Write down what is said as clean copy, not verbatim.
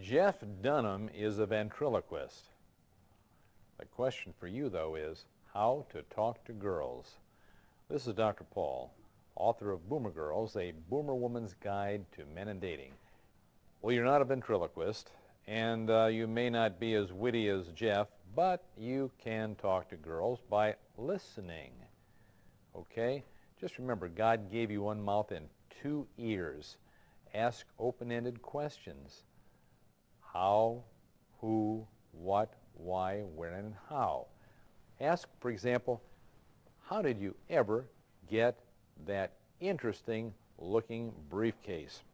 Jeff Dunham is a ventriloquist. The question for you, though, is how to talk to girls. This is Dr. Paul, author of Boomer Girls, a boomer woman's guide to men and dating. Well, you're not a ventriloquist, and you may not be as witty as Jeff, but you can talk to girls by listening. Okay? Just remember, God gave you one mouth and two ears. Ask open-ended questions. How, who, what, why, where, and how. Ask, for example, how did you ever get that interesting looking briefcase?